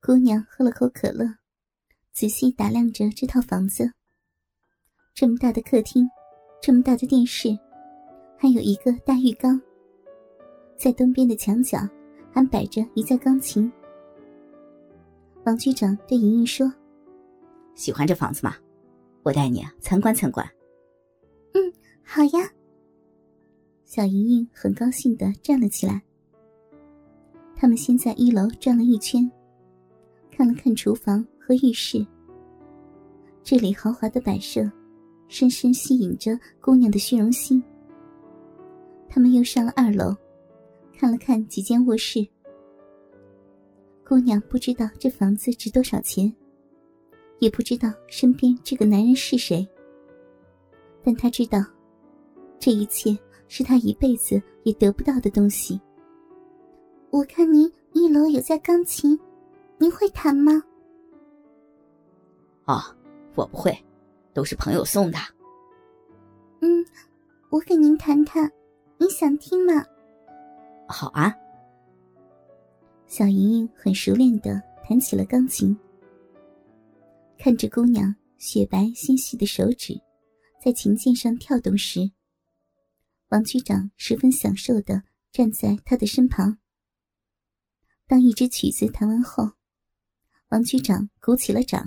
姑娘喝了口可乐，仔细打量着这套房子。这么大的客厅，这么大的电视，还有一个大浴缸。在东边的墙角还摆着一架钢琴。王局长对莹莹说： 喜欢这房子吗？我带你参观参观。 好呀。小莹莹很高兴地站了起来。他们先在1楼转了一圈，看了看厨房和浴室。这里豪华的摆设深深吸引着姑娘的虚荣心。他们又上了2楼，看了看几间卧室。姑娘不知道这房子值多少钱，也不知道身边这个男人是谁，但她知道这一切是她一辈子也得不到的东西。我看您1楼有架钢琴，您会弹吗？ 哦，我不会，都是朋友送的。 我给您弹弹，您想听吗？ 好啊。 小莹莹很熟练地弹起了钢琴。看着姑娘雪白纤细的手指在琴键上跳动时，王局长十分享受地站在她的身旁。当一支曲子弹完后，王局长鼓起了掌。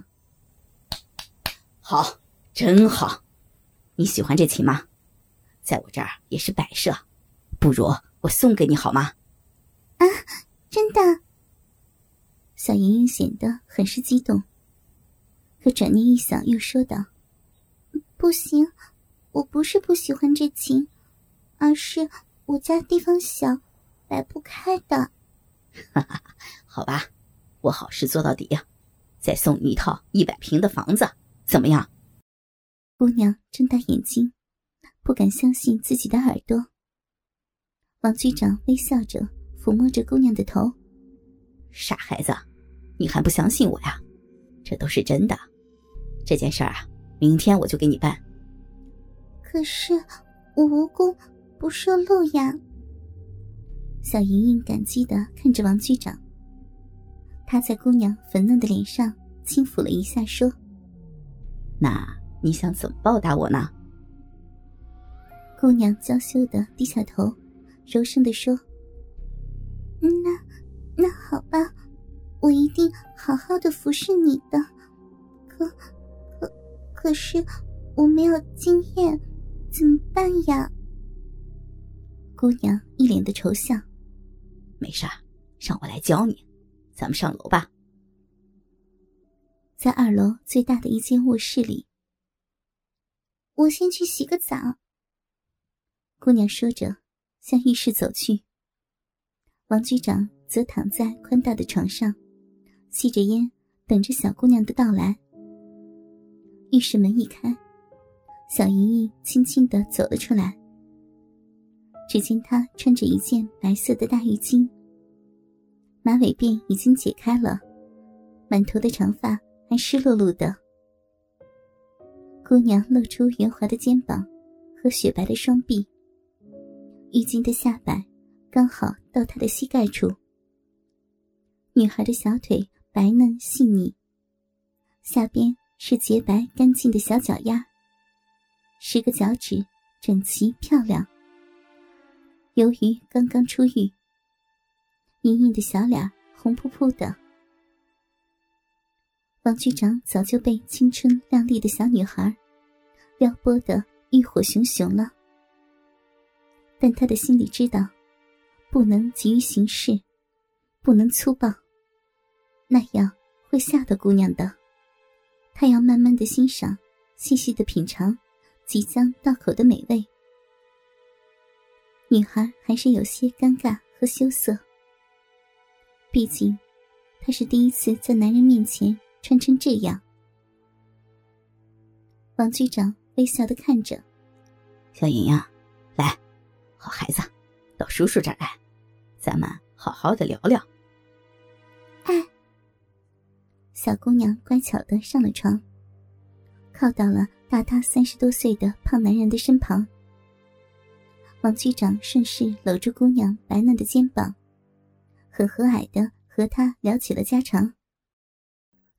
好，真好。你喜欢这琴吗？在我这儿也是摆设，不如我送给你好吗？ 啊，真的？小莹莹显得很是激动，可转念一想又说道：不行，我不是不喜欢这琴，而是我家地方小，摆不开的。 好吧，我好事做到底，再送你一套100平的房子，怎么样？ 姑娘睁大眼睛，不敢相信自己的耳朵。王局长微笑着抚摸着姑娘的头。 傻孩子，你还不相信我呀？这都是真的。这件事儿啊，明天我就给你办。 可是我无辜不受禄呀。小莹莹感激地看着王局长，她在姑娘粉嫩的脸上轻抚了一下，说： 那你想怎么报答我呢？ 姑娘娇羞地低下头，柔声地说：那好吧，我一定好好的服侍你的。可是我没有经验，怎么办呀？姑娘一脸的愁相。 没事，让我来教你。咱们上楼吧。 在2楼最大的一间卧室里。我先去洗个澡。姑娘说着向浴室走去。王局长则躺在宽大的床上，吸着烟，等着小姑娘的到来。浴室门一开，小莹莹轻轻地走了出来。只见她穿着一件白色的大浴巾，马尾辫已经解开了，满头的长发还湿漉漉的。姑娘露出圆滑的肩膀和雪白的双臂，浴巾的下摆刚好到她的膝盖处。女孩的小腿白嫩细腻，下边是洁白干净的小脚丫，10个脚趾整齐漂亮。由于刚刚出浴，莹莹的小脸红扑扑的。王局长早就被青春靓丽的小女孩撩拨得欲火熊熊了，但他的心里知道，不能急于行事，不能粗暴，那样会吓到姑娘的。他要慢慢的欣赏，细细的品尝即将到口的美味。女孩还是有些尴尬和羞涩，毕竟她是第一次在男人面前穿成这样。王局长微笑地看着小莹莹，来，好孩子，到叔叔这儿来，咱们好好的聊聊。 小姑娘乖巧地上了床，靠到了大她30多岁的胖男人的身旁。王局长顺势搂住姑娘白嫩的肩膀，很和蔼地和她聊起了家常。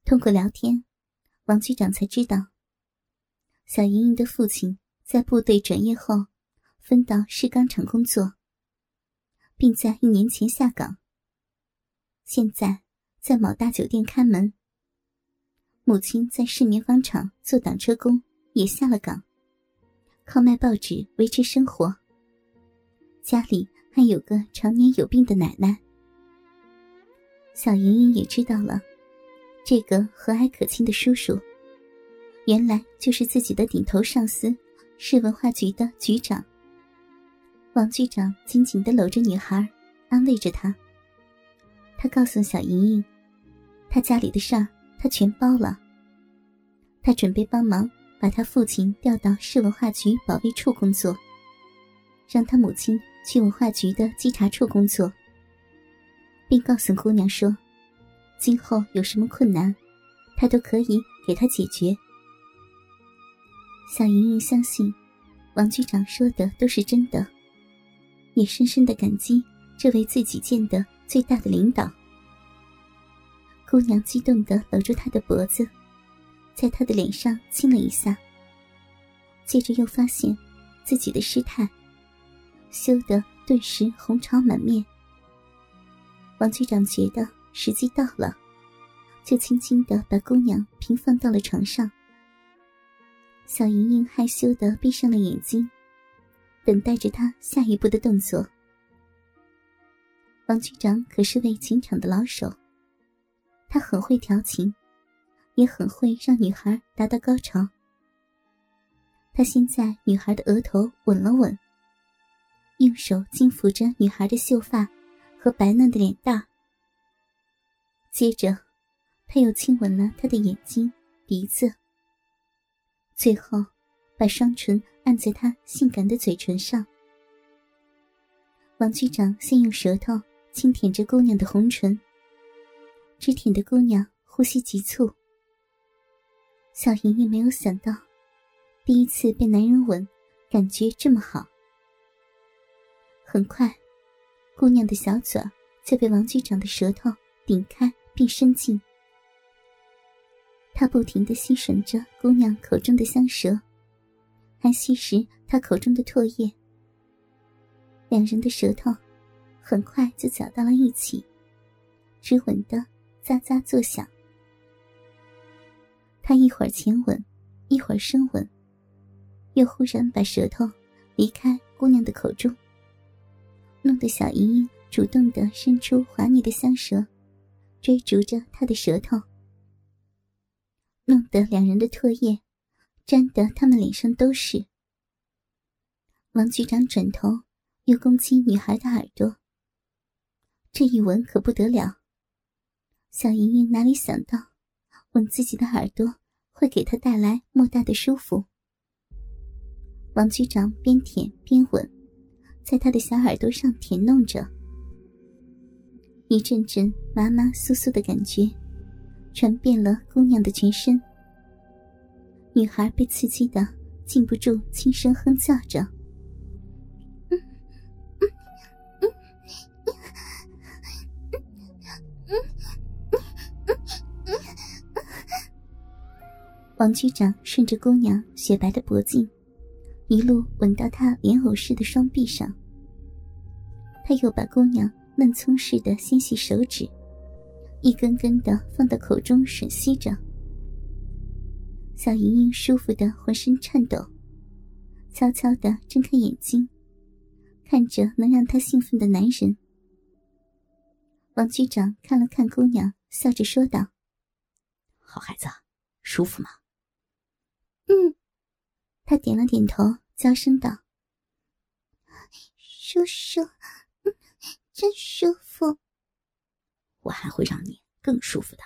通过聊天，王局长才知道，小莹莹的父亲在部队转业后分到市钢厂工作，并在1年前下岗，现在在某大酒店看门。母亲在市棉纺厂做挡车工，也下了岗，靠卖报纸维持生活。家里还有个常年有病的奶奶。小莹莹也知道了，这个和蔼可亲的叔叔原来就是自己的顶头上司，市文化局的局长。王局长紧紧地搂着女孩，安慰着她。他告诉小莹莹，他家里的事儿他全包了，他准备帮忙把他父亲调到市文化局保卫处工作，让他母亲去文化局的稽查处工作，并告诉姑娘说，今后有什么困难，他都可以给她解决。小莹莹相信王局长说的都是真的，也深深地感激这位自己见的最大的领导。姑娘激动地搂住他的脖子，在他的脸上亲了一下，接着又发现自己的失态，羞得顿时红潮满面。王局长觉得时机到了，就轻轻地把姑娘平放到了床上。小莹莹害羞地闭上了眼睛，等待着他下一步的动作。王局长可是位情场的老手，他很会调情，也很会让女孩达到高潮。他先在女孩的额头吻了吻，用手轻抚着女孩的秀发和白嫩的脸蛋，接着他又亲吻了她的眼睛、鼻子，最后把双唇按在她性感的嘴唇上。王局长先用舌头轻舔着姑娘的红唇，只舔的姑娘呼吸急促。小莹莹没有想到，第一次被男人吻，感觉这么好。很快，姑娘的小嘴就被王局长的舌头顶开并伸进。他不停地吸吮着姑娘口中的香舌，还吸食她口中的唾液。两人的舌头很快就搅到了一起，只吻得咂咂作响。他一会儿前吻，一会儿深吻，又忽然把舌头离开姑娘的口中，弄得小莹莹主动地伸出滑腻的香舌，追逐着他的舌头，弄得两人的唾液沾得他们脸上都是。王局长转头又攻击女孩的耳朵，这一吻可不得了。小莹莹哪里想到吻自己的耳朵会给她带来莫大的舒服。王局长边舔边吻，在她的小耳朵上舔弄着，一阵阵麻麻酥酥的感觉传遍了姑娘的全身。女孩被刺激得禁不住轻声哼叫着，王局长顺着姑娘雪白的脖颈一路吻到她莲藕似的双臂上，他又把姑娘嫩葱似的纤细手指一根根地放到口中吮吸着。小莹莹舒服得浑身颤抖，悄悄地睁开眼睛，看着能让她兴奋的男人。王局长看了看姑娘，笑着说道：“ 好孩子，舒服吗？” 她点了点头，娇声道：“叔叔，真舒服。” 我还会让你更舒服的。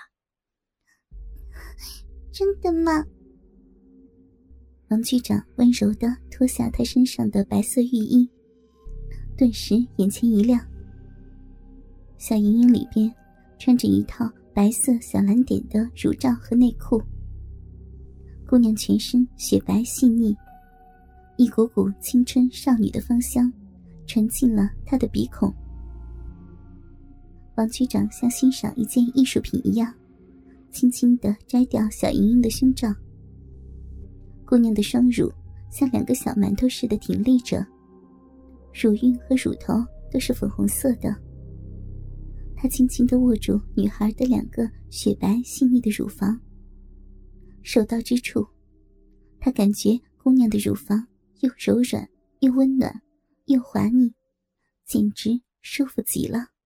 真的吗？王局长温柔地脱下她身上的白色浴衣，顿时眼前一亮。小莹莹里边穿着一套白色小蓝点的乳罩和内裤，姑娘全身雪白细腻，一股股青春少女的芳香传进了她的鼻孔。王局长像欣赏一件艺术品一样， 轻轻地摘掉小莹莹的胸罩。姑娘的双乳像2个小馒头似的挺立着，乳晕和乳头都是粉红色的。她轻轻地握住女孩的2个雪白细腻的乳房，手到之处，她感觉姑娘的乳房又柔软又温暖又滑腻，简直舒服极了。